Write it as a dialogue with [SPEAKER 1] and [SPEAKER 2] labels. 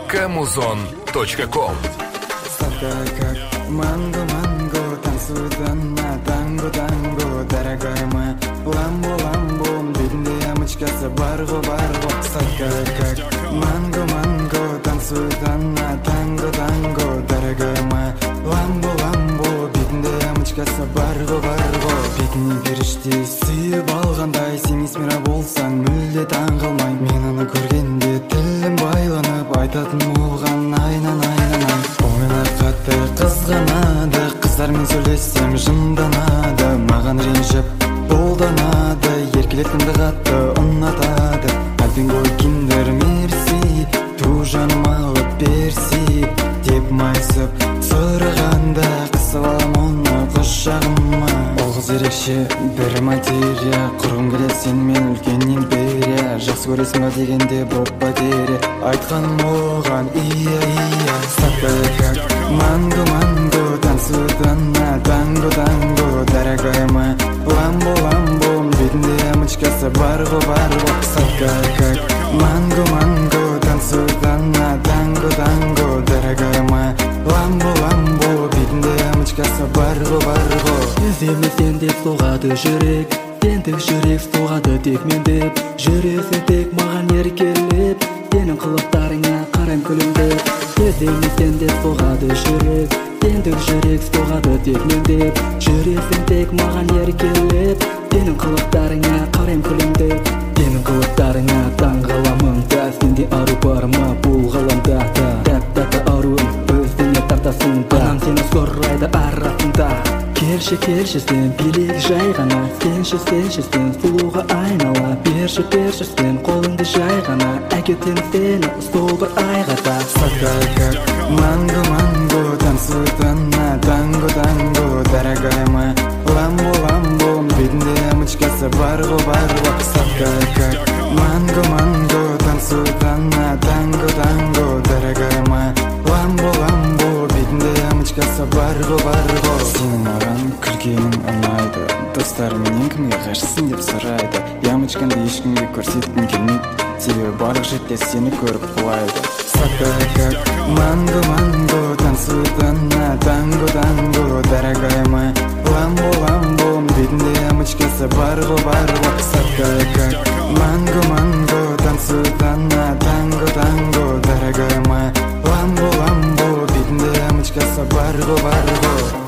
[SPEAKER 1] Kamuzon.com.
[SPEAKER 2] Сладкая, как манго, манго, танцует она, танго, танго, дорогая моя. Ламбо, ламбо, бедная ямочкасы, барго, барго. Сладкая, как манго, манго, танцует она, танго, танго, дорогая моя. Ламбо, ламбо, бедная ямочкасы, барго, барго. Бетіне періште сүйіп алғандай, сен есмира болсаң мүлде таң қалмай. Мен оны көргенде тілім байланып, айтатын оған айнан айнан ай. Ойнар қатты қызғанады, қыздармен сөйлессем жынданады. Маған ренжіп қолданады, еркелеткенді қатты ұнатады. Альбинго киндер мерси, ту жаным алып берси деп майысып сұрағанда, қысып алам оны құшағыма. Ол қыз ерекше бір материя, құрғым келеді сенімен үлкен империя. Жақсы көресің ба дегенде боп потеря, айтқаным оған ия ия. Сладкая, как манго, манго, танцует она, танго, танго, дорогая моя. Ламбо, ламбо, бедная ямочкасы, барго, барго. Сладкая, как манго, манго, танцует она, танго, танго, дорогая моя. Ламбо, ламбо, бедная ямочкасы, барго, барго.
[SPEAKER 3] Іздемесен деп соғады жүрек, тентік жүрек соғады тек мен деп. Жүресің тек маған еркелеп, сенің қылықтарыңа қарайм күлімдеп. Іздемесен деп соғады жүрек, тентік жүрек соғады тек мен деп. Жүресің тек маған еркелеп, сенің қылықтарыңа қарайм күлімдеп. Сенің қылықтарыңа таң қаламын да, сенде ару бар ма бұл ғаламда да. Тәп-тәтті аруым өзіңе тартасың да, анам сені сорайды арасында. Келші, келші сен билік жай ғана, сенші, сен сұлуға айнала. Берші, сен қолыңды жай ғана, әкетем сені сол бір айғата.
[SPEAKER 2] Сладкая, как манго, манго, танцует она, танго, танго, дорогая моя. Ламбо, ламбо, бедная ямочкасы, барго, барго. Сладкая, как манго, манго, танцует она, танго, танго, дорогая моя. Ламбо, ламбо, бедная ямочкасы, барго, барго. Сенің маған күлгенің ұнайды, достарым менен кімге ғашықсың деп сұрайды. Ямочкаңды ешкімге көрсеткім келмейді, себебі барлық жерде сені көріп құлайды. Сладкая, как манго, манго, танцует она, танго, танго, дорогая моя. Ламбо, ламбо, бедная ямочкасы, барго, барго. Сладкая, как манго, манго, танцует она, танго, танго, дорогая моя. Ламбо, ламбо, бедная ямочкасы, барго, барго.